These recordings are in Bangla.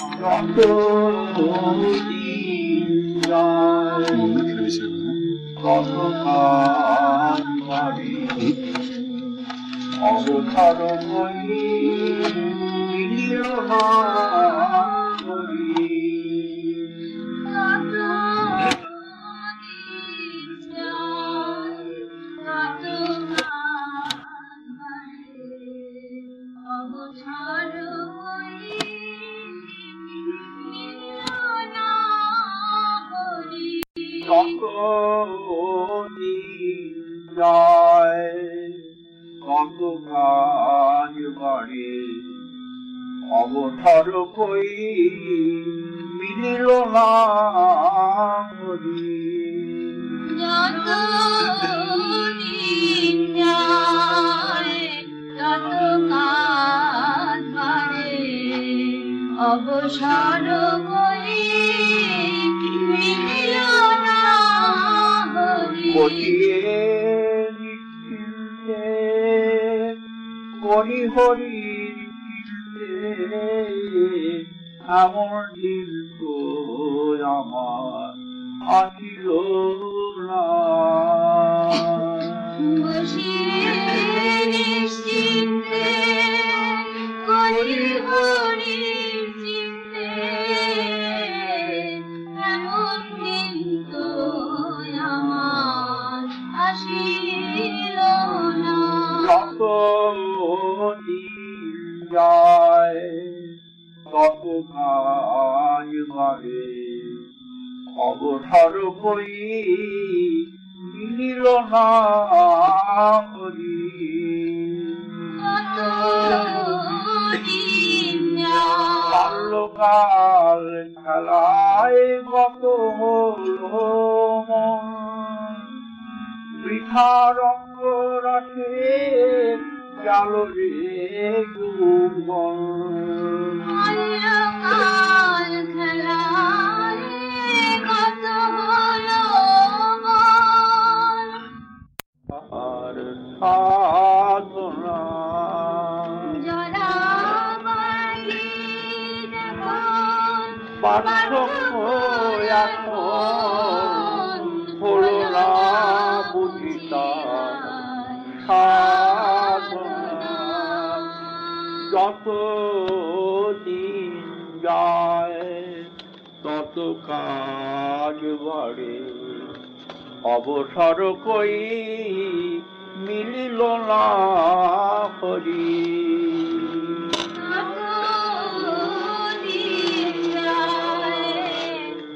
যতদিন যায় ততকাল বাড়ে অবসর হই মিলিল না হরি। যতদিন যায় ততকাল বাড়ে অবসর হই মিলিল না হরি। যতদিন যায় ততকাল বাড়ে অবসর হই মিলিল না হরি। বসিয়ে নিশ্চিন্তে করি হরির চিন্তে এমন দিন তো আমার আসিল না। বসিয়ে নিশ্চিন্তে করি হরির চিন্তে এমন দিন তো আমার আসিল না। যতদিন যায় ততকাল বাড়ে অবসর হই মিলিল না হরি। যতদিন যায় বাল্যকাল খেলায় গত হলো মন বৃথা রঙ্গ রাখে গেল রে যৌবন। বাল্যকাল খেলায় কত হলো মন আর সাধনা জড়াবাড়ি যখন পার্থক্য এখন হলো না বুঝিতা সাধনা। যতদিন যায় তত কাজ বাড়ে অবসর কই মিলিল না হরি। যতদিন যায়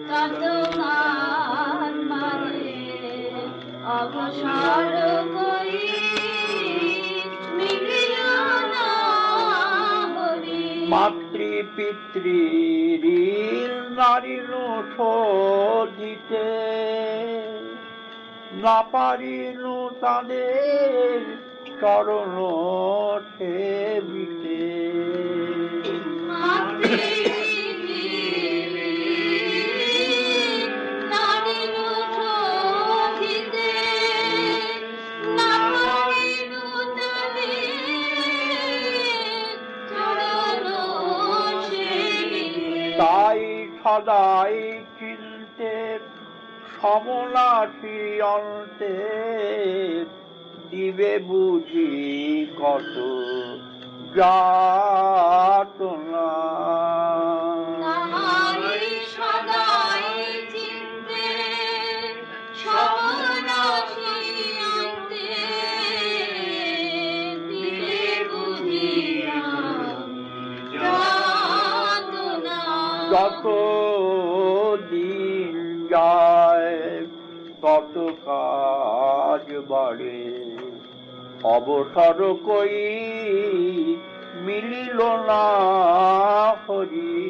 ততকাল বাড়ে অবসর করি মিলিল না হরি। মাতৃ পিতৃ ঋণ নারীর শোধিতে না পারিল তাদের চরণ সেবিতে। তাই সদাই চিনতে সমনাসী অন্তে দিবে বুঝি কত যাতনা। যতদিন যায় তত কাজ বাড়ে অবসর কই মিলিল না হরি।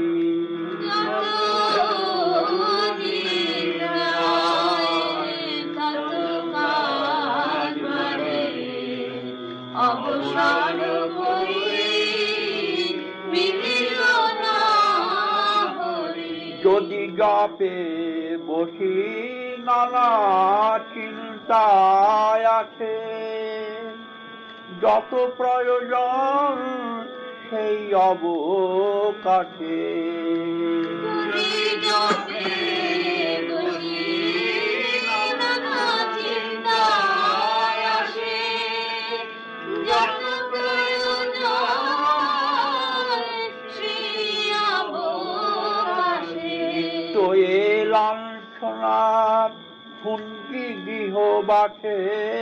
অবসর করি মিলিল না হরি। যদি জপে বসি নানা চিন্তায় আছে যত প্রয়োজন সেই অবকাশে গুণী জপে বসি নানা চিন্তায় আসে, যত প্রয়োজন সেই অবকাশে। তো এ লাঞ্ছনা ভুঙ্গি গৃহবাসে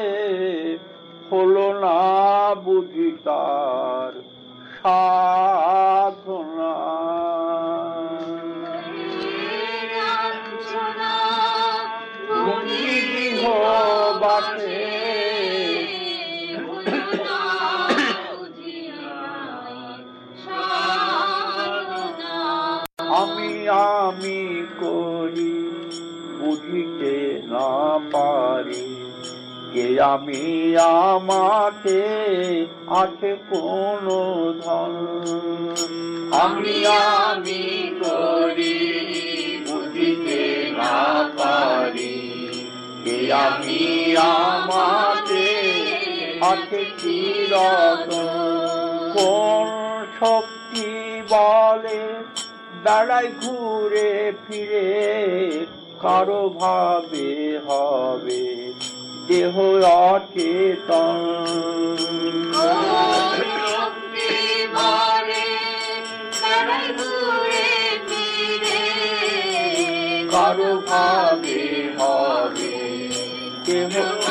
হলো না বুঝি তার সাধনা। ভুঙ্গি গৃহবাসে আমি করি বুঝিতে না পারি, কে আমি আমাকে আছে কোন ধন। আমি করি বুঝিতে না পারি, কে আমি আমাকে আছে কি রতন। কোন শক্তি বলে বেড়ায় ঘুরে ফিরে, কারো ভাবে হবে দেহ অচেতন। কারো ভাবে হবে দেহ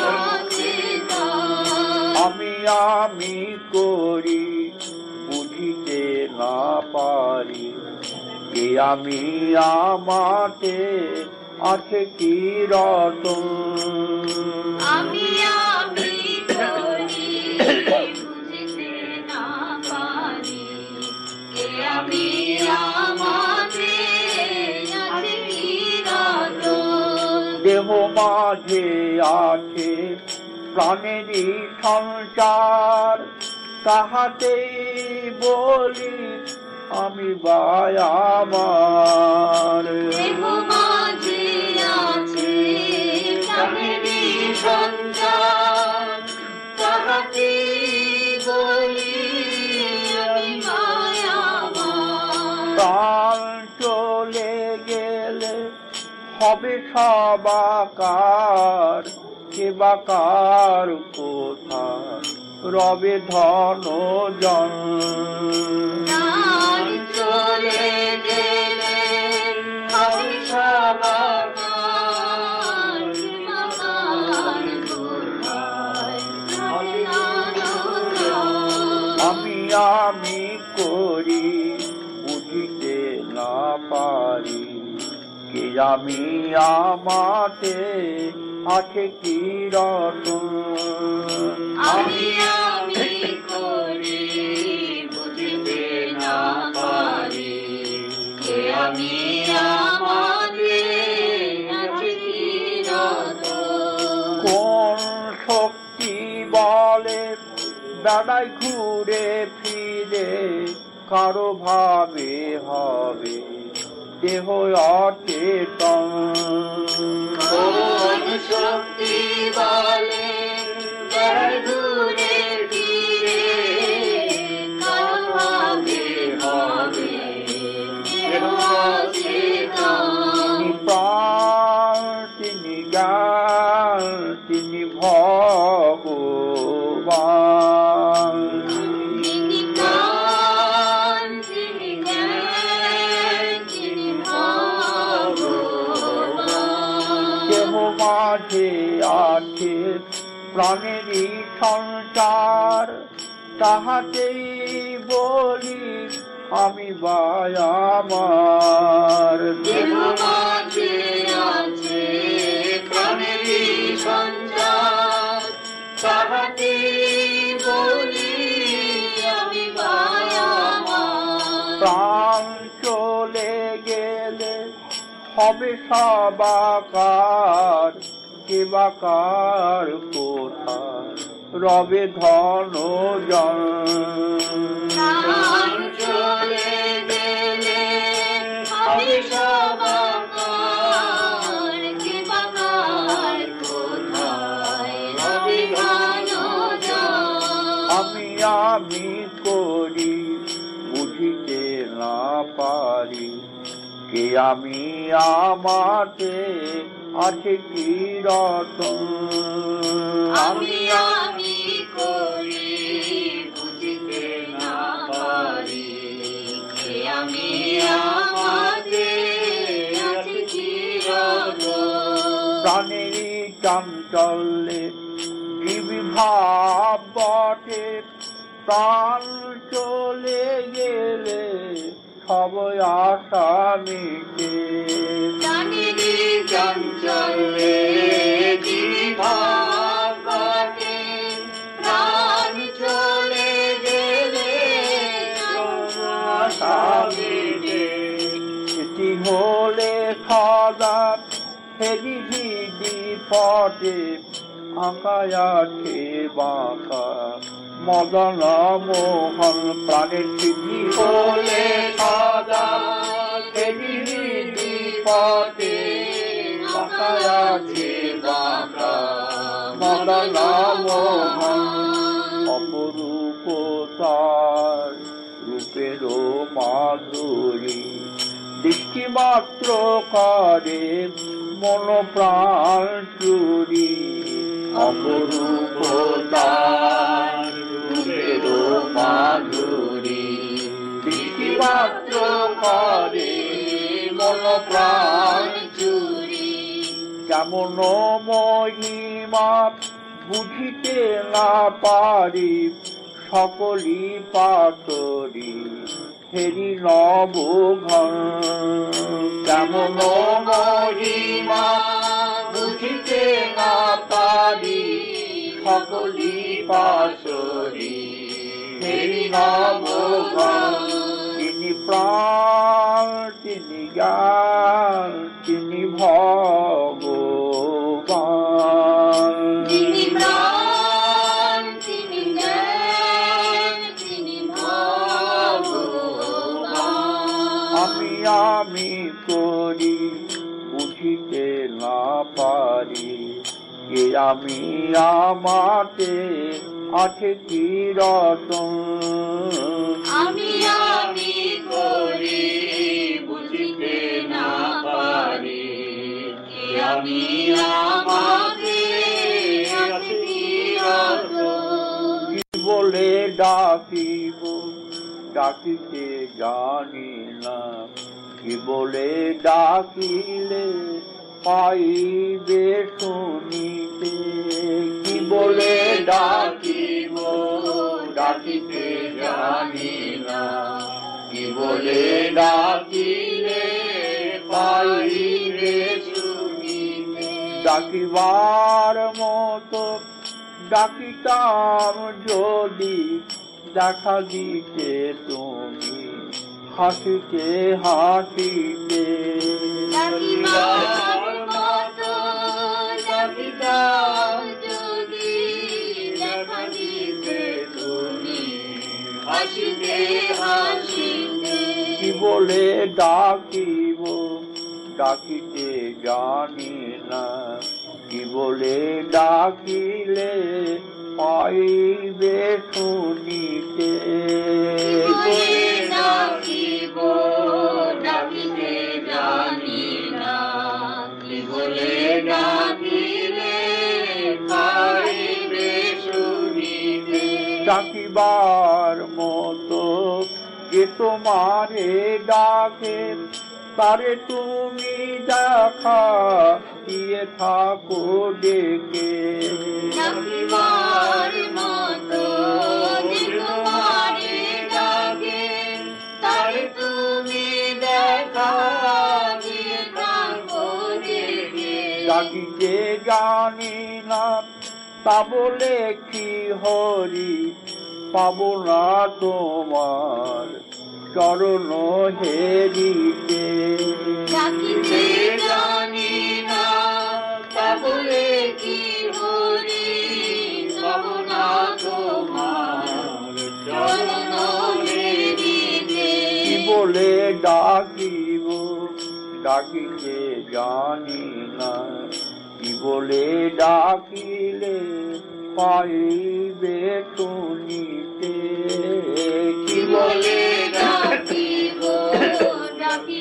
অচেতন। আমি করি বুঝিতে না পারি, কে আমি আমাতে আছে কি রতন। আমি করি বুঝিতে না পারি, কে আমি আমাতে আছে কি রতন। দেহ মাঝে আছে প্রাণেরই সঞ্চার, তাহাতেই বলি আমি বাই আমার। দেহ মাঝে আছে প্রাণেরই সঞ্চার, তাহাতেই বলি আমি বাই আমার। প্রাণ চলে গেলে হবে সবাকার, কে বাকার কোথা রবে ধন জন। প্রাণ চলে গেলে হবে সবাকার, কে বাকার কোথায় রবে ধন জন। আমি করি বুঝিতে না পারি, কে আমি আমাতে আছে কি রতন। আমি করি বুঝিতে না পারি, কে আমি আমাতে আছে কি রতন। কোন শক্তি বলে বেড়ায় ঘুরে ফিরে, কারো ভাবে হবে দেহ অচেতন। কোন শক্তি বলে বেড়ায় ঘুরে ফিরে, কারো ভাবে হবে দেহ অচেতন। প্রাণ তিনি জ্ঞান তিনি ভগবান। তিনি প্রাণ, তিনি জ্ঞান, তিনি ভগবান। দেহ মাঝে আছে প্রাণেরই সঞ্চার, তাহাতেই বলি আমি বাই আমার। দেহ মাঝে আছে প্রাণেরই সঞ্চার, তাহাতেই বলি আমি বাই আমার। প্রাণ চলে গেলে হবে সবাকার, কে বাকার কোথায় রবে ধন জন। প্রাণ চলে গেলে হবে সবাকার, কে বাকার কোথায় রবে ধন জন। আমি করি পারি, কে আমি আমাতে আছে কি রতন। আমি আমি করি বুঝিতে না পারি, কে আমি আমাতে আছে কি রতন। প্রাণেরই চাঞ্চল্যে জীবভাব বটে, প্রাণ চলে গেলে সব আশা মিটে। প্রাণেরই চাঞ্চল্যে জীবভাব বটে, প্রাণ চলে গেলে সব আশা মিটে। সেটি হলে সদা হেরি হিদি পটে, আঁকায় আছে বাঁকা মদন মোহন। প্রাণের সিদ্ধি হলে সদা হেরি হিদি পটে, আঁকায় আছে বাঁকা মদন মোহন। অপরূপ তার রূপেরও মাধুরী, দৃষ্টি মাত্র করে মন প্রাণ চুরি। অপরূপ তার রূপেরও মাধুরী, দৃষ্টি মাত্র করে মন প্রাণ চুরি। যেমন মহিমা বুঝিতে না পারি, সকলি পাতরি হেরি নব ঘন। যেমন মহিমা বুঝিতে না পারি, সকলি পাতরি হেরি নব ঘন। তিনি প্রাণ, তিনি জ্ঞান, তিনি ভগবান। তিনি প্রাণ, তিনি জ্ঞান, তিনি ভগবান। আমি করি বুঝিতে না পারি, কে আমি আমাতে আছে কি রতন। আমি করি বুঝিতে না পারি, কে আমি আমাতে আছে কি রতন। কি বলে ডাকিব ডাকিতে জানি না, কি বলে ডাকিলে পাইবে শুনিতে। কি বলে ডাকিব ডাকিতে জানি না, কি বলে ডাকিলে পাইবে শুনিতে। ডাকিবার মতো ডাকিতাম যদি, দেখা দিতে তুমি হাসিতে হাসিতে। ডাকিবার মতো ডাকিতাম যদি, দেখা দিতে তুমি হাসিতে হাসিতে। কি বলে ডাকিব ডাকিতে জানি না, কি বলে ডাকিলে পাইবে শুনিতে। ডাকিব ডাকিতে জানি না, কি বলে ডাকিলে পাইবে শুনিতে। ডাকিবার মতো যে তোমারে ডাকে, তারে তুমি দেখা দিয়ে থাকো ডেকে। ডাকিবার মতো যে তোমারে ডাকে, তারে তুমি দেখা দিয়ে থাকো ডেকে। ডাকিতে জানি না তা বলে কি হরি, পাবো না তোমার চরণ হেরিতে। ডাকিতে জানি না তা বলে কি হরি, পাব না তোমার চরণ হেরিতে। কি বলে ডাকিব ডাকিতে জানি না, কি বলে ডাকিলে পাইবে শুনিতে। কি বলে ডাকিব ডাকি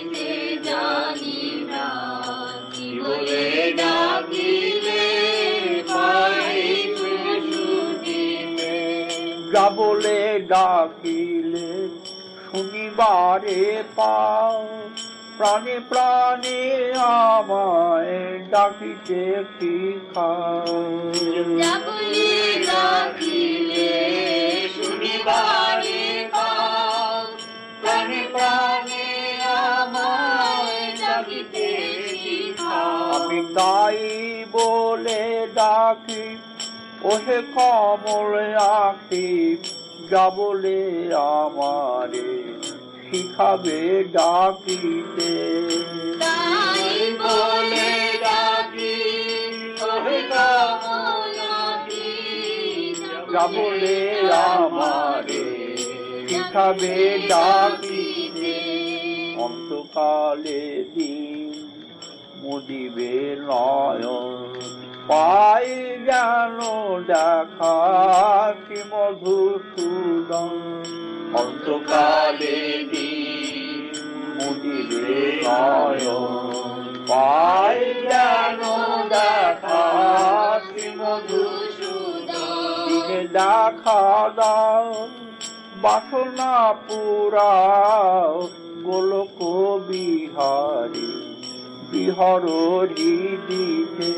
বলে ডাকিলে শুনিবারে পাও, প্রাণে প্রাণে আমায় ডাকিতে শিখাও। যা বলে ডাকিলে শুনিবারে পাও, প্রাণে প্রাণে আমায় ডাকিতে শিখাও। আমি তাই বলে ডাকি ওহে কমল আঁখি, যা বলে আমারে শিখাবে ডাকিতে। তাই বলে ডাকি ওহে কমল আঁখি, যা বলে আমারে শিখাবে ডাকিতে। অন্তকালে দিন মুদিবে নয়ন, পাই যেন দেখা কি মধুসূদন। অন্তকালে দিন মুদিবে নয়ন, পাই যেন দেখা কি মধুসূদন। দিনে দেখা দাও বাসনা পুরাও, গোলক বিহারী বিহর হৃদিতে।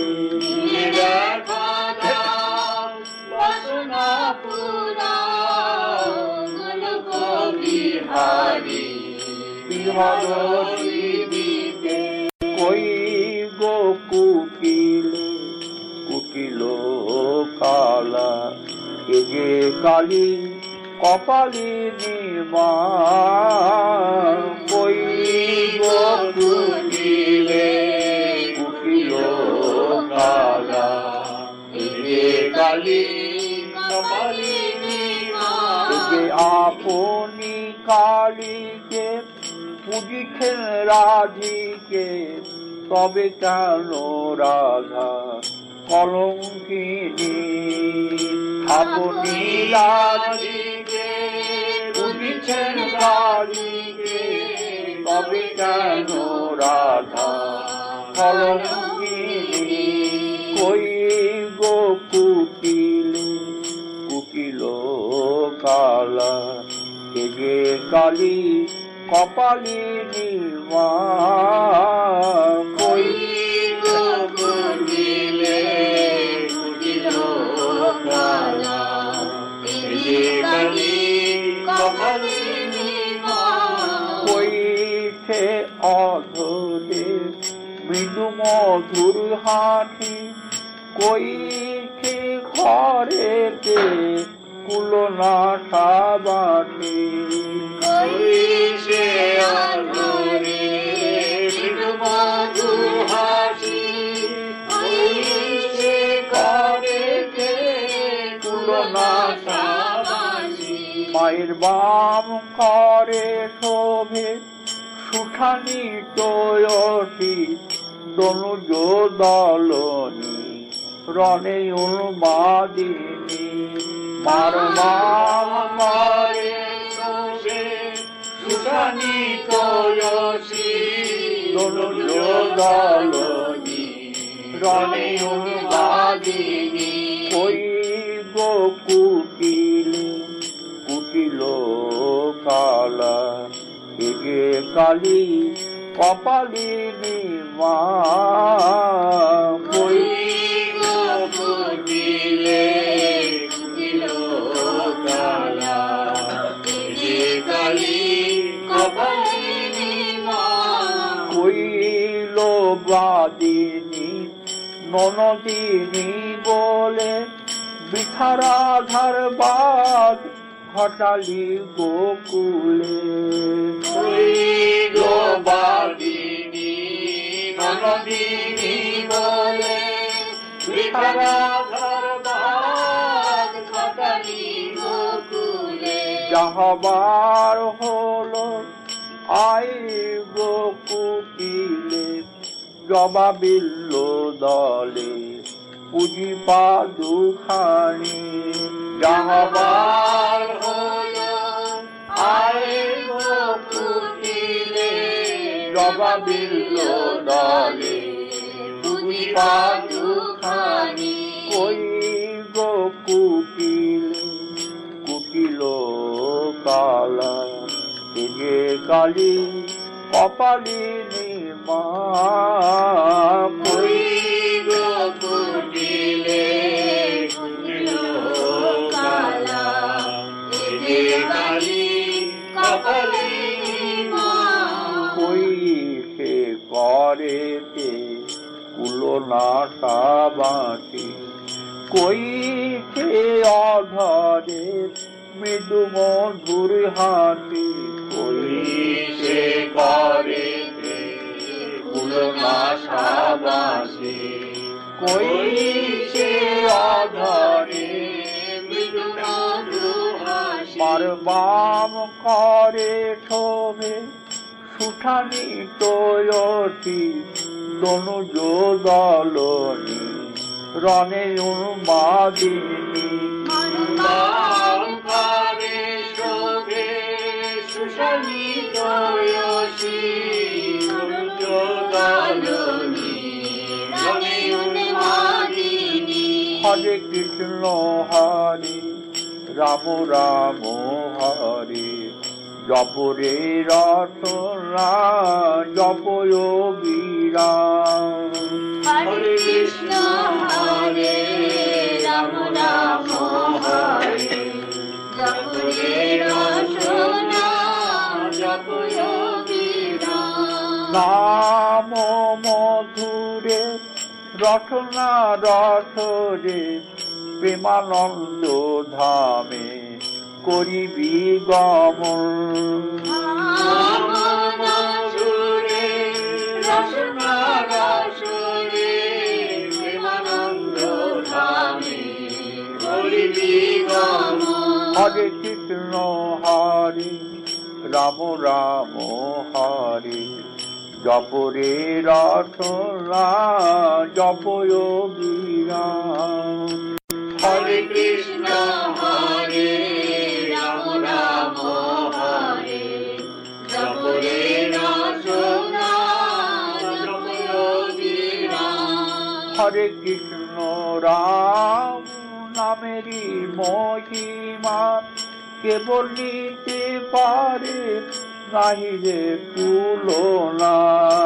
দেখা দাও বাসনা পুরাও, গোলক বিহারী বিহর হৃদিতে। কই গো কুকিলে কুকিল কালা, এ যে কালী কপালিনী মা। কই গো কুকিলে কুকিল কালা, এ যে কালী কপালিনী মা। এ যে আপনি কালীকে পুজিছেন রাধিকে, তবে কেন রাধা কলঙ্কিনী। আপনি রাধিকে পুজিছেন কালীকে, তবে কেন রাধা কলঙ্কিনী। কই গো কুকিলে কুকিল কালা, এ যে কালী কপালিনী মা। কই গো কুকিলে কুকিল কালা, এ যে কালী কপালিনী মা। কইছে অধরে মৃদু মধুর হাঁটি, কইছে ঘরেতে কুলনাশা বাটি। কইছে অধরে মৃদু মধুর হাসি, কইছে ঘরেতে কুলনাশা বাসি। মায়ের বাম করে শোভে সুঠানি টয়সী, দনুজ দলনী রণে উন্মাদিনী। মার বাম করে শোভে সুঠানি টয়সী, দনুজ দলনী রণে উন্মাদিনী। কই গো কুকিলে কুকিল কালা, এ যে কালী কপালিনী মা। কই গো কুকিলে কুকিল কালা, এ যে কালী কপালিনী মা। কইল বাদিনী ননদিনী বলে, বৃথা রাধার বাদ ঘটালি গোকুলে। কইল বাদিনী ননদিনী বলে, বৃথা রাধার বাদ ঘটালি গোকুলে। যাহবার হলো আই গো কুকিলে, জবাবিল্ল দলে পুজিপা দুখানি। যাহবার হলো আয় গো কুকিলে, জবাবিল্ল দলে পুজিপা দুখানি। কই গো কুকিলে কালা যে কালী কপালিনী মা কই গো কুটিলে কুটিলো কালা যে কালী কপালিনী মা কই সে করেছে কুলনাটা বাঁচি কই সে অধরে মৃদু মধুর হাসি কই সে করেছে কুলনাশা বাঁশি কই সে অধরে মৃদু মধুর হাসি বাম করে শোভে সুঠানি তয়তি দনুজ দলনি রণে উন্মাদিনী বাম করে শোভে সুশানী তয়সী অনুজ দলনি রণে উন্মাদিনী হরে কৃষ্ণ হরে রাম রাম হরে জপ রে রসনা জপ যোগীরা হরে কৃষ্ণ হরে রাম রাম হরে জপ রে রসনা জপ যোগীরা নাম মধুরে রসনা রসরে প্রেমানন্দ ধামে করিবি গমন সুরে রসনা রসরে প্রেমানন্দ ধামে করিবি গমন হরে কৃষ্ণ হরে রাম রাম হরে জপ রে রসনা জপ যোগীরা হরে কৃষ্ণ হরে রাম রাম হরে জপ রে রসনা জপ যোগীরা হরে কৃষ্ণ রাম নামেরই মহিমা কেবল নিতে পারে নাহি রে তুলনা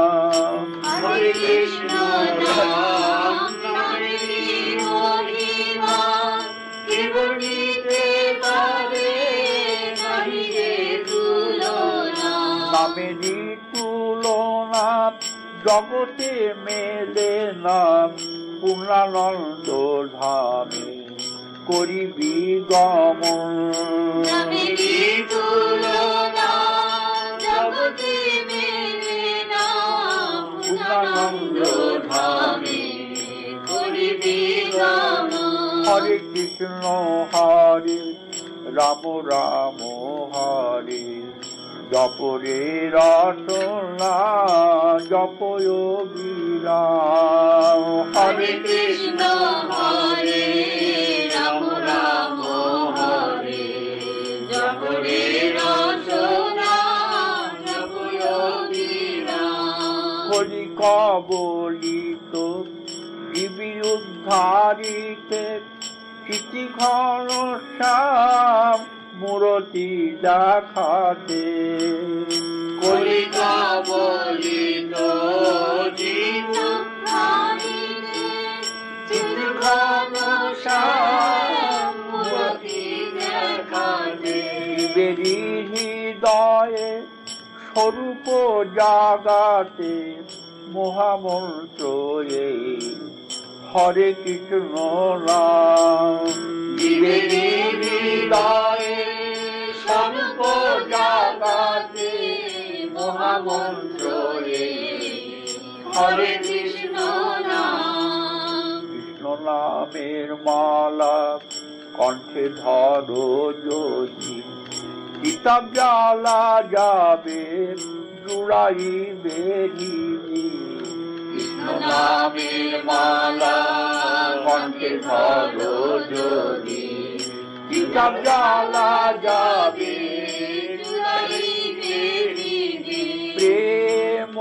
হরে কৃষ্ণ রাম নামেরই মহিমা কেবল নিতে পারে নাহি রে তুলনা নামেরই তুলনা জগতে মেলে না পূর্ণানন্দ ধামে করিবি গমন নামেরই তুলনা জগতে মেলে না পূর্ণানন্দ ধামে করিবি গমন হরে কৃষ্ণ হরে রাম রাম হরে জপ রে রসনা জপ যোগীরা হরে কৃষ্ণ হরে রাম রাম হরে জপ রে রসনা জপ যোগীরা করি কবলিত জীবী উদ্ধারিতে চিঠি ঘন শ্যাম মূরতি দেখাতে কলি কবলিত জীব প্রাণীতে চিত্রঘন শ্যাম মূরতি দেখাতে জীবেরই হৃদয়ে স্বরূপ জাগাতে মহামন্ত্র এই হরে কৃষ্ণ নাম জীবেরই হৃদয়ে স্বরূপ জাগাতে মহামন্ত্র এই হরে কৃষ্ণ নাম কৃষ্ণ নামের মালা কণ্ঠে ধরো যদি কিতাব জ্বালা যাবে জুড়াই বেরিবি কৃষ্ণ নামের মালা কণ্ঠে ধরো যদি কিতাব জ্বালা যাবে জুড়াইবে হৃদয়। প্রেম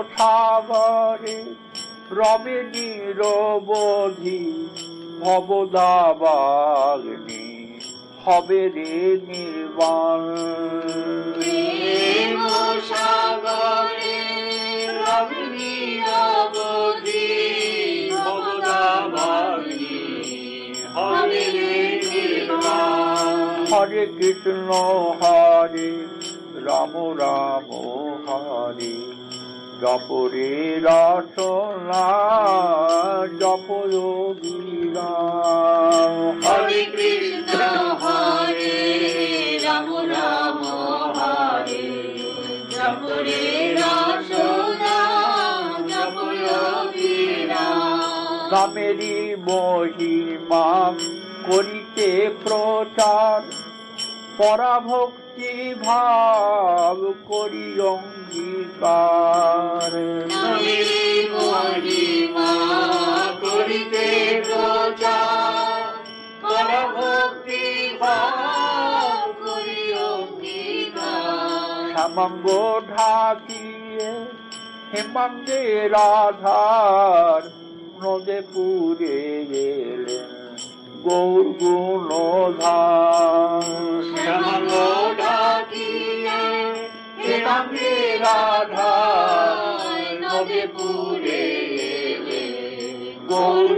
সাগরে রবে নিরবধি ভবদাবাগ্নি হবে রে নির্বাণ। প্রেম সাগরে রবে নিরবধি ভবতাবাগ্নি হবে রে নির্বাণ। হরে কৃষ্ণ হরে রাম রাম হরে জপ রে রসনা জপ যোগীরাম। হরে কৃষ্ণ হরে রাম রাম হরে জপ রে রসনা জপ যোগীরাম। নামেরই মহিমা করিতে প্রচার পরাভক্তি ভাব করি অঙ্গীকার। নামেরই মহিমা করিতে প্রচার পরভক্তি ভাব করি অঙ্গীকার। শ্যামাঙ্গ ঢাকিয়ে হেমাঙ্গের আধার নদে পুরে গেলেন গৌর গুণধার। শ্যামাঙ্গ ঢাকিয়ে হেমাঙ্গের আধার নদে পুরে গেলেন গৌর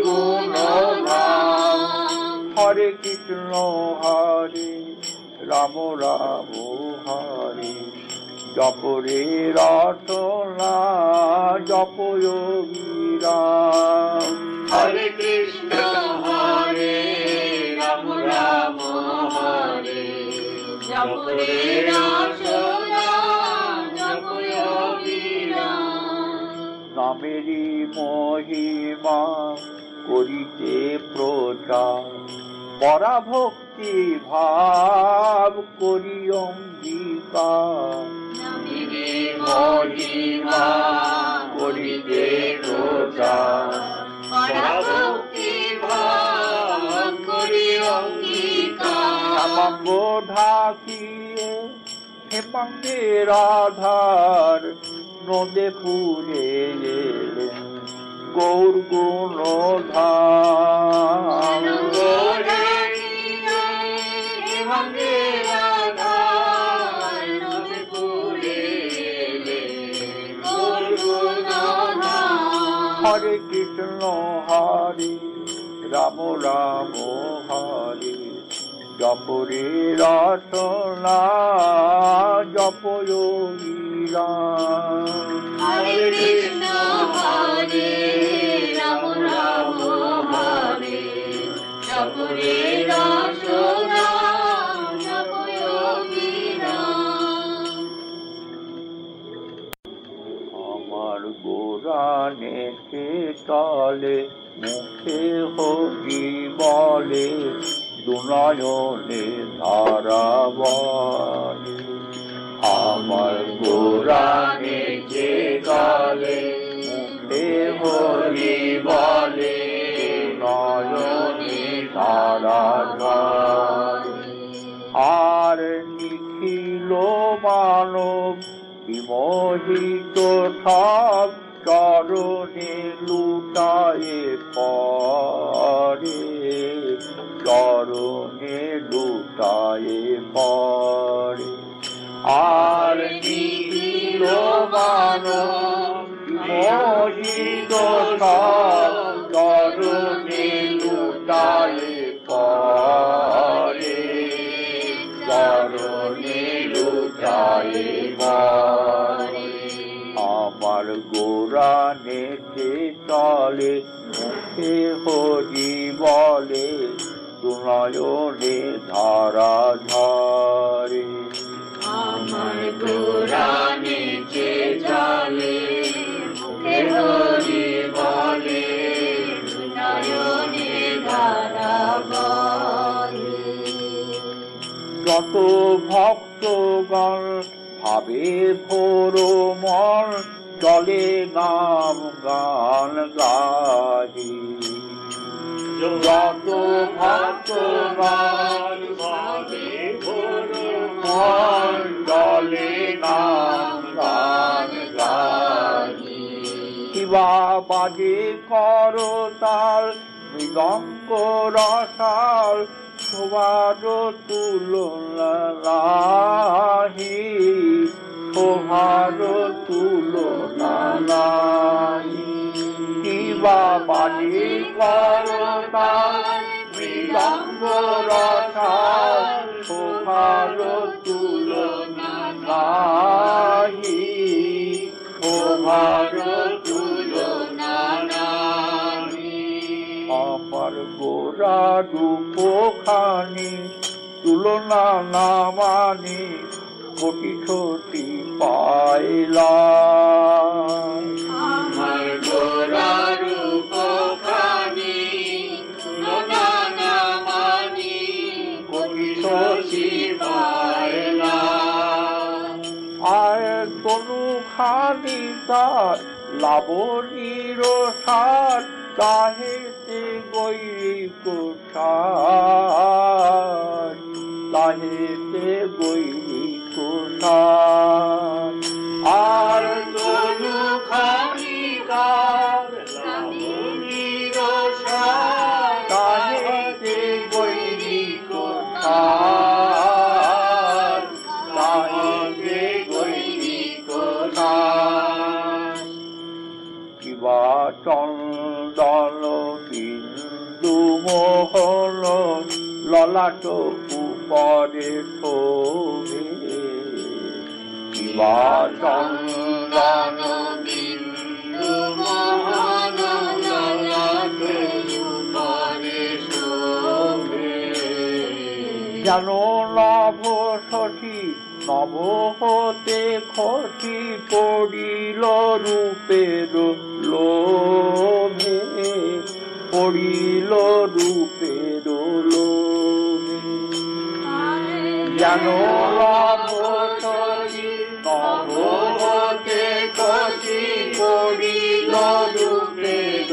গুণধার। হরে কৃষ্ণ হরে রাম রাম হরে জপ রে রসনা জপ যোগীরাম। হরে কৃষ্ণ হরে রাম রাম হরে জপ রে রসনা জপ যোগীরাম। নামেরই মহিমা করিতে প্রচার পরাভক্তি ভাব করি অঙ্গীকার। নামেরই মহিমা করিতে প্রচার পরভক্তি ভাব করি অঙ্গীকার। শ্যামাঙ্গ ঢাকিয়ে হেমাঙ্গের আধার নদে পুরে গেলেন গৌর গুণধার। হেমাঙ্গের আধার নদে পুরে গেলেন গৌর গুণধার। হরে কৃষ্ণ হরে রাম রাম হরে জপ রে রসনা জপ যোগীরাম। হরে কৃষ্ণ হরে রাম রাম হরে জপ রে রসনা জপ যোগীরাম। আমার গোরানে তলে মুখে হরি বলে দুনয়নে ধারা বলে। আমার গোরানে তলে মুখে হরি বলে নয়নে ধারা বলে। আর নিখিল মানব বিমোহিত সব চরণে লুটায়ে পড়ে চরণে লুটায়ে পড়ে। আর নিখিল মানব বিমোহিত সব চরণে লুটায়ে পড়ে চরণে লুটায়ে পড়ে। আমার গোরানে চলে মুখে হরি বলে দুনয়নে ধারা ঝরে। আমার গোরানে চলে মুখে হরি বলে নয়নে ধারা বলে। যত ভক্তগণ ভাবে ভোর মন চলে নাম গান গাহি। যত ভক্তগণ ভাবে ভোর মন চলে নাম গান গাহি। শিবা বাজে করতাল মৃদঙ্গ রসাল তোমার তুলনা নাহি, তোমার তুলনা নাহি। কিবা বাণী করতাল মৃদঙ্গ রসাল, তোমার তুলনা নাহি, তোমার তুলনা নাহি। আমার গোরা রূপখানি তুলনা না মানি, কোটি ছোটি পাইলাম। আমার গোরা রূপখানি তুলনা না মানি, কোটি ছোটি পাইলাম। আর তনু খানি তার লাবণীর সার, তাহেতে গৈরিক সার, তাহেতে গৈরিক সার। আর তনু খানি তার লাবণীর সার, তাহেতে গৈরিক সার, তাহেতে গৈরিক সার। কিবা চন্দন বিন্দু মোহন ললাট উপরে শোভে, কিবা চন্দন বিন্দু মোহন ললাট উপরে শোভে। যেন নভ সখী নব হতে খসি পড়িল রূপের লোভে, পড়িল রূপের লোভে। যেন নভ সখী নব হতে খসি পড়িল রূপের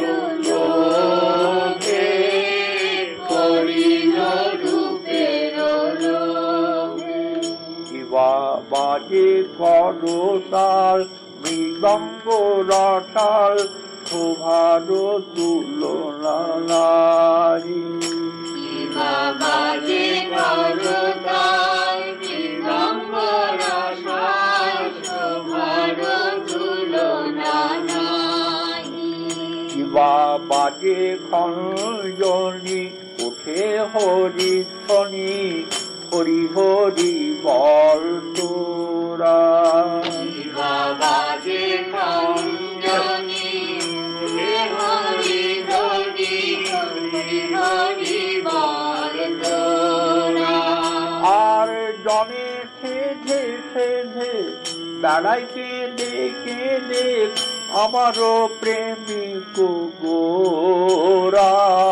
লোভে, পড়িল রূপের লোভে। কিবা বাজে করতাল মৃদঙ্গ রসাল, শোভার তুলনা নাহি। কিবা বাজে করতাল মৃদঙ্গ রসাল, শোভার তুলনা নাহি। কিবা বাজে খঞ্জনি উঠে হরি শনি, হরি হরি বল তোরা। কিবা বাজে খঞ্জনি উঠে হরি হরি, হরি হরি বল তোরা। আর জনে সেধে সেধে বেড়াইতে দেখে দেখ, আমারও প্রেমিক গোরা,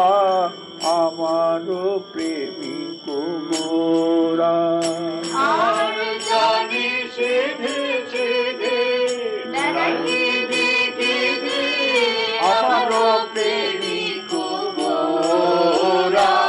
আমারও প্রেমিক গোরা। আর জানি সেধে সেধে বেড়াইতে দেখে দে, আমারও প্রেমিক গোরা,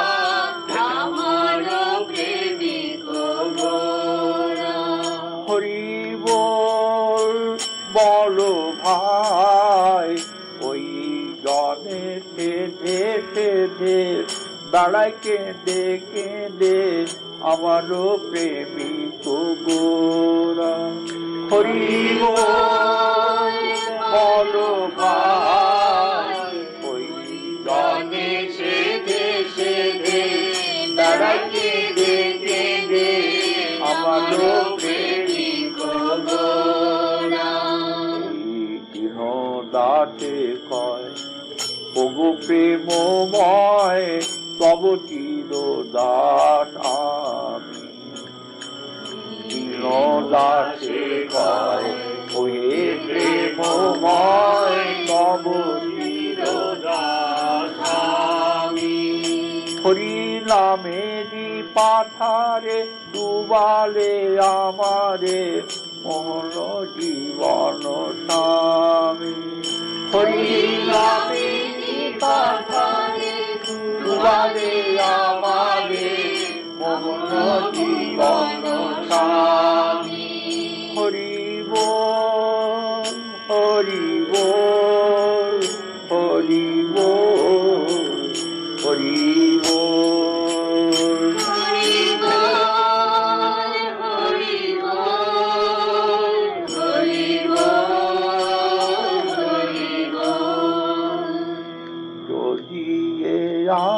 আমারও প্রেমিক গোরা। হরি বল বলো ভাই, ওই জনে সেধে সেধে বেড়াইকে দেখে দে, আমারও প্রেমিক গোরা। হরি বল বলো ভাই, ওই জনে সেধে সেধে বেড়াইকে দেখে দে, আমারও প্রেমিক গোরা। দীন দাসে কয় ওগো প্রেমময়, তব চির দাস আমি। দীন দাসে কয় ওহে প্রেমময়, তব চির দাস আমি। হরি নামেরি পাথারে ডুবালে আমারে, মোহন জীবন স্বামী। হরি নামেরি পাথারে ডুবালে আমারে, মোহন জীবন স্বামী। হরি বল হরি বল হরি বল হরি বল।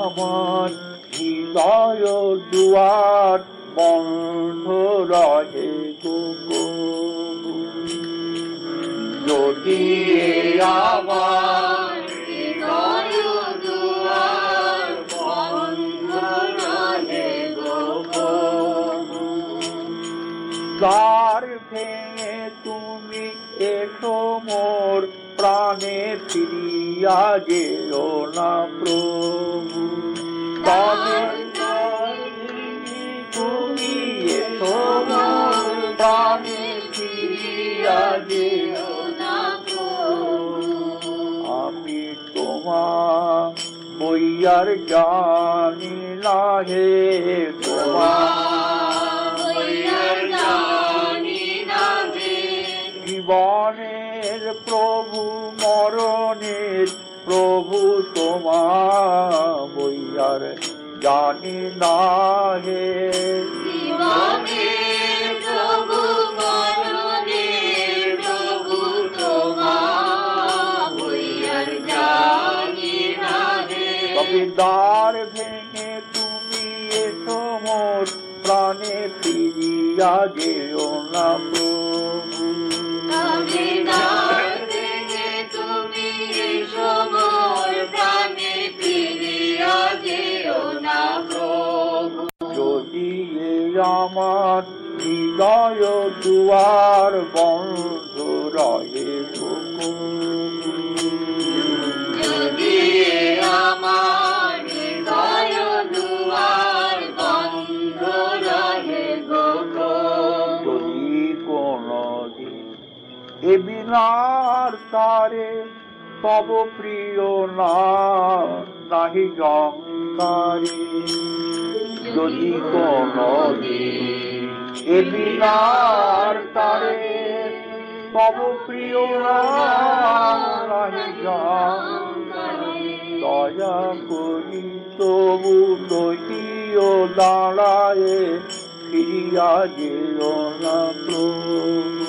আমার হৃদয় দুয়ার বন্ধ রহে গো। যদি আমার হৃদয় দুয়ার বন্ধ রহে গো। দ্বার ভেঙে তুমি এসো মোর প্রাণে ফিরিয়া যেও না প্রভু। তবে তুমি এসো মোর প্রাণে ফিরিয়া যেও না প্রভু। আমি তোমার বইয়ার জানি না হে জীবনের প্রভু মরণের প্রভু তোমার বইয়ার জানি না হে। জীবনের প্রভু মরণের প্রভু তোমার বইয়ার জানি না হে। তবে দ্বার ভেঙে তুমি এসো মোর প্রাণে ফিরিয়া যেও না প্রভু। তবে দ্বার ভেঙে তুমি এসো মোর প্রাণে ফিরিয়া যেও না প্রভু। যদি আমার হৃদয় দুয়ার বন্ধ রহে গো। যদি আমার হৃদয় দুয়ার বন্ধ রহে গো। যদি কোনদিন এ বিনার তারে তব প্রিয় নাহি জঙ্কারে। যদি কোনদিন এ বিনার তারে তব প্রিয় নাহি জঙ্কারে। দয়া করি তবু দহিও দাঁড়ায় ফিরিয়া যেও না প্রভু।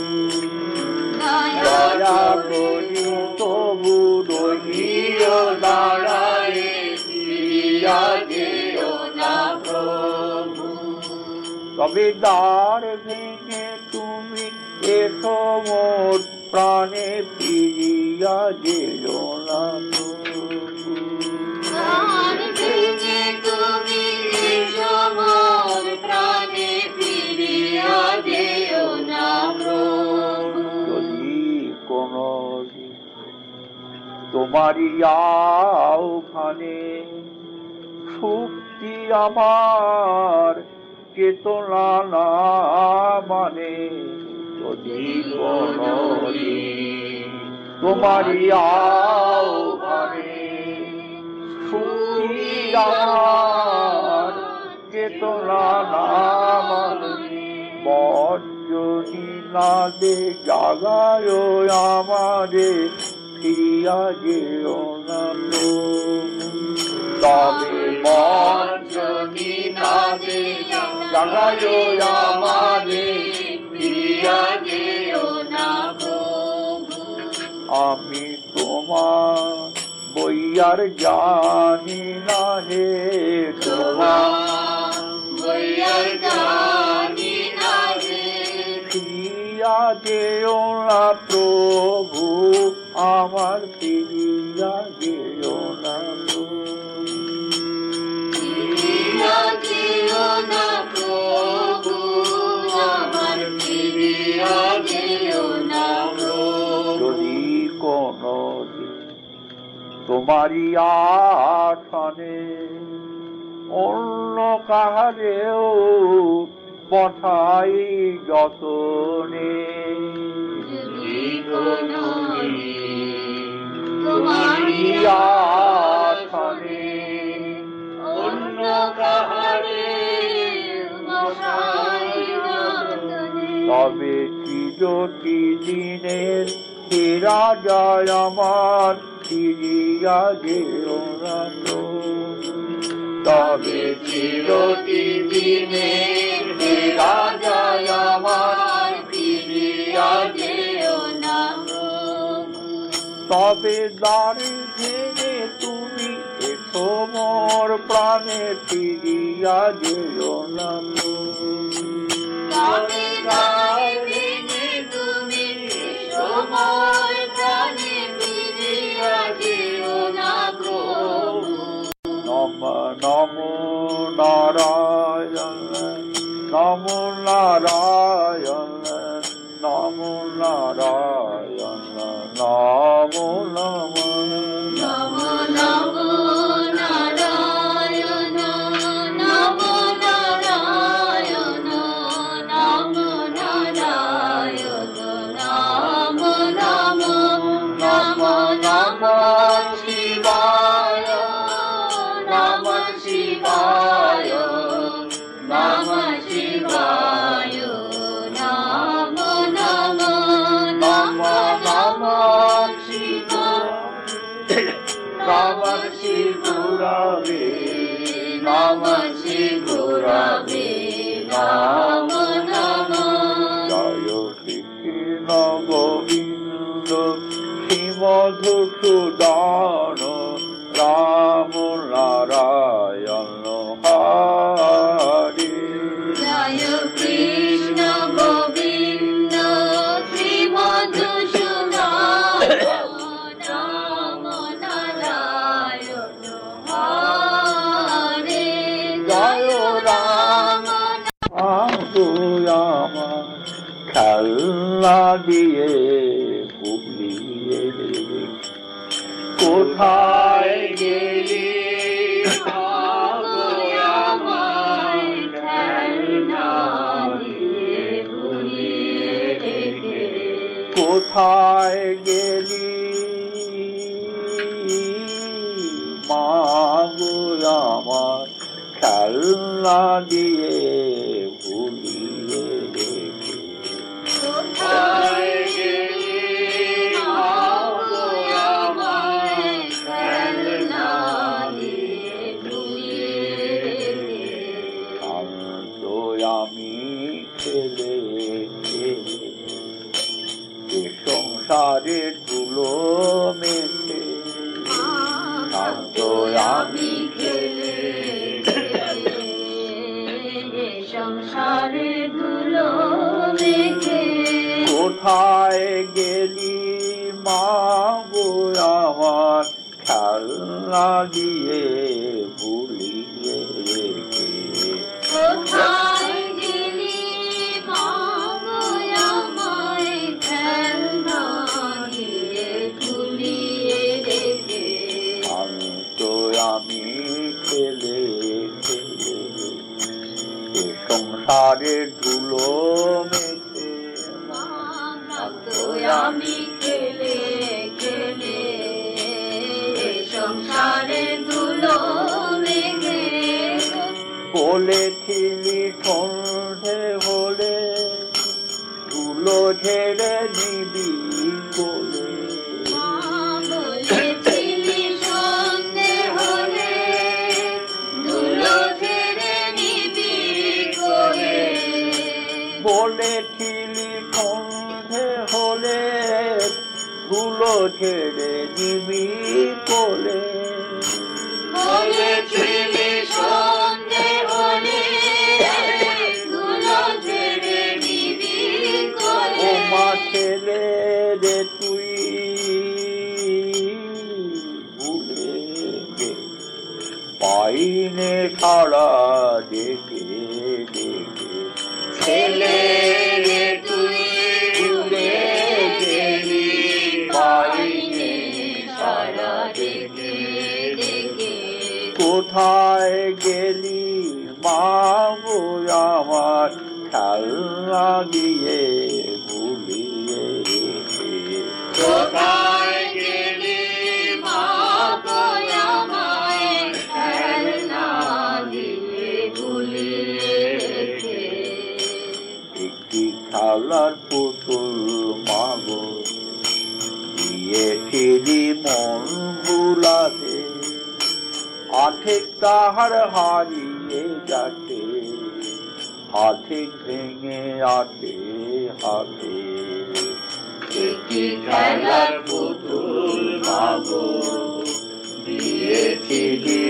দয়া করি তবু দহিও দাঁড়ায় ফিরিয়া যেও না প্রভু। তবে দ্বার ভেঙে তুমি এসো মোর প্রাণে ফিরিয়া যেও না প্রভু। দ্বার ভেঙে তুমি এসো মোর প্রাণে ফিরিয়া যেও না প্রভু। যদি কোনদিন তোমারই আহ্বানে শক্তি আমার চেতনা না মানে। যদি কোনদিন তোমারই আহ্বানে শক্তি আমার চেতনা না মানে। বজ্রহী নাদে জাগায় আমারে ফিরিয়া যেও না প্রভু। তবে বজ্রহী নাদে জাগায় আমারে ফিরিয়া যেও না প্রভু। আমি তোমার বইয়ার জানি না হে তোমার বইয়ার জানি না হে। ফিরিয়া যেও না প্রভু আমার ফিরিয়া যেও না ফিরিয়া যেও না প্রভু আমার ফিরিয়া যেও না প্রভু। যদি কোনদিন তোমারই আসনে অন্য কাহারেও পঠাই যতনে। যদি কোনদিন তোমারই আসনে অন্য কাহারে বসাই যতনে। তবে চিরটি দিনের ফেরা যায় আমার ফিরিয়া যেও না প্রভু। তবে চিরটি দিনের ফেরা যায় আমার ফিরিয়া যেও না প্রভু। তবে দ্বার ভেঙে তুমি সমর প্রাণে ফিরিয়া যেও না তবে গাইবে তুমি সমর প্রাণে ফিরিয়া যেও না প্রভু। নম নমো নারায়ণ নমো নারায়ণ নমো নারায়ণ নমো নমঃ নমো নমো নারায়ণ নমো নারায়ণ নমো নারায়ণ নমো নমো নমো নমঃ শিবায় নমঃ শিবায় নমঃ শিবায় নমো নমো নমো নমঃ শিবায় নমঃ শিবুরাবে নমঃ শিবুরাবে নমো নমো। জয় কৃষ্ণ গোবিন্দ শ্রীমধুসূদন রাম নারায়ণ হরি। জয় কৃষ্ণ গোবিন্দ শ্রী মধুসূদন রাম নারায়ণ হরে। জয় রাম আমার খেলনা দিয়ে ভুলিয়ে কোথায় গেলি আমায় খেলনা দিয়ে ভুলিয়ে রেখে। কোথায় গেলি মা গো আমার খেলনা দিয়ে ভুলিয়ে রেখে। কোথায় গেলি আমায় খেলনা দিয়ে ভুলিয়ে রেখে। তো আমি খেলে খেলে এ সংসারে ধুলো মেখে তো আমি খেলে সংসারে ধুলো মেখে। কোথায় গেলি মা গো আমার খেলনা দিয়ে ভুলিয়ে রেখে। কোথায় গেলি মা গো আমায় খেলনা দিয়ে ভুলিয়ে রেখে। তো আমি খেলে খেলে এ সংসারে ধুলো মেখে। তো আমি খেলে খেলে সংসারে ধুলো মেঘে। বলেছিলি সন্ধে হলে ধুলো ঝেড়ে দিবি বলে। বলেছিলি সন্ধে হলে ধুলো ঝেড়ে নিবি করে। বলেছিলি সন্ধে হলে ধুলো ঝেড়ে দিবি কোলে। বলেছিলি সন্ধে হলে ধুলো ঝেড়ে নিবি ও করে। মা ছেলে রে তুই ভুলে গে পাইনে সারা দেখে দেখে। ছেলে রে তুই ভুলে গেলি পাইনে সারা দেখে দেখে। কোথায় গেলি মা গো আমার খেলনা দিয়ে ভুলিয়ে রেখে। কোথায় গেলি মা গো আমায় খেলনা দিয়ে ভুলিয়ে রেখে। একটি খেলার পুতুল মা গো দিয়েছিলি মন ভুলাতে আঠেক তাহার হারিয়ে যাচ্ছে আঠেক ভেঙে আটে হাতে। একটি খেলার পুতুল মা গো দিয়েছিলি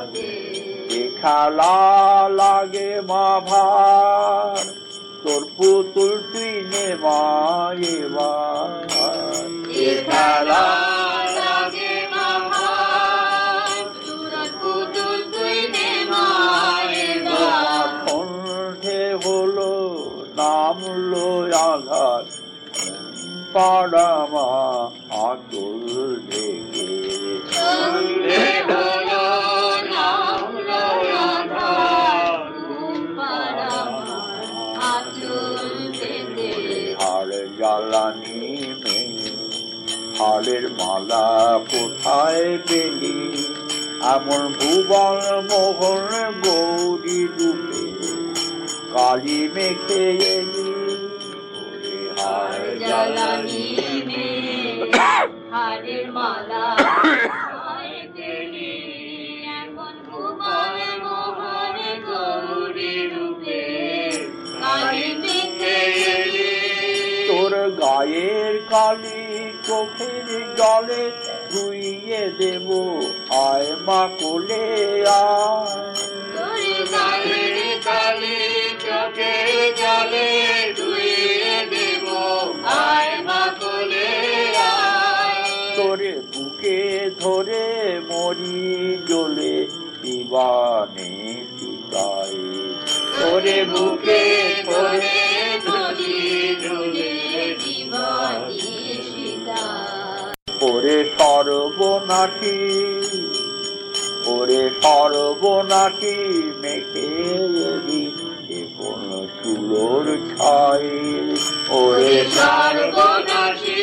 দে এ খেলা লাগে মা ভার তোর পুতুল তুই নে মা এবার এ খেলা লাগে বাবা তোর পুতুল তুই নে মা এবার কণ্ঠে হলো নামলো আঘাত পাড়ামা আচল থেকে সন্ধে হলো নামলো আঁধার ঘুম পাড়ামার আঁচল পেতে হাড় জ্বালানি মেয়ে হাড়ের মালা কোথায় পেলি এমন ভুবন মোহন গৌরী রূপে কালী মেখে এলি ওরে হাড় জ্বালানি মে হাড়ের মালা হায় পেলি এমন ভুবন মোহন গৌরী রূপে কালী মেখে এলি তোর গায়ের কালি চোখের জলে ধুইয়ে দেব আয় মা কোলে আয় তোর গায়ের কালি চোখের জলে ধুইয়ে দেব আয় মা কোলে আয় তোরে বুকে ধরে মরি জ্বলে দিবানে পিতায় তোরে বুকে ধরে মরি জ্বলে দিবানি সীতা ওরে সর্বনাশী ওরে সর্বনাশী মেখে এলি যে কোন চুলোর ছাই ওরে সর্বনাশী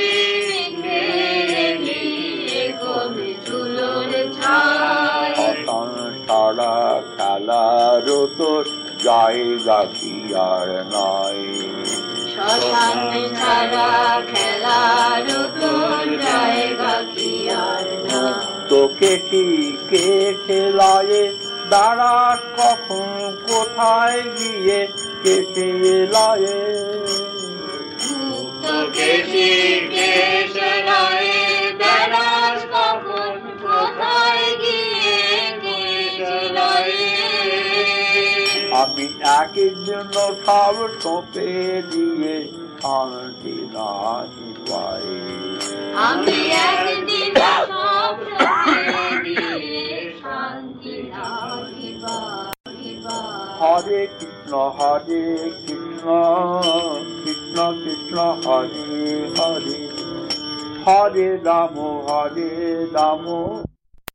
কোন চুলোর ছাই অতন সারা খেলার তোর জায়গা কি আর নাই শ্মশান ছাড়া খেলার তোর জায়গা কি আর না তোকে টিকে খেলায় দাঁড়াস কখন কোথায় গিয়ে কেটে লায়ে তোকে শিখে সেলায় বেড়াস কখন কোথায় গিয়ে সেলায় আমি একের জন্য সব সঁপে দিয়ে শান্তি নাহি পাই আমি একদিন সব দিয়ে শান্তি নাহি পাইবা হরে কৃষ্ণ কৃষ্ণ কৃষ্ণ হরে হরে হরে রাম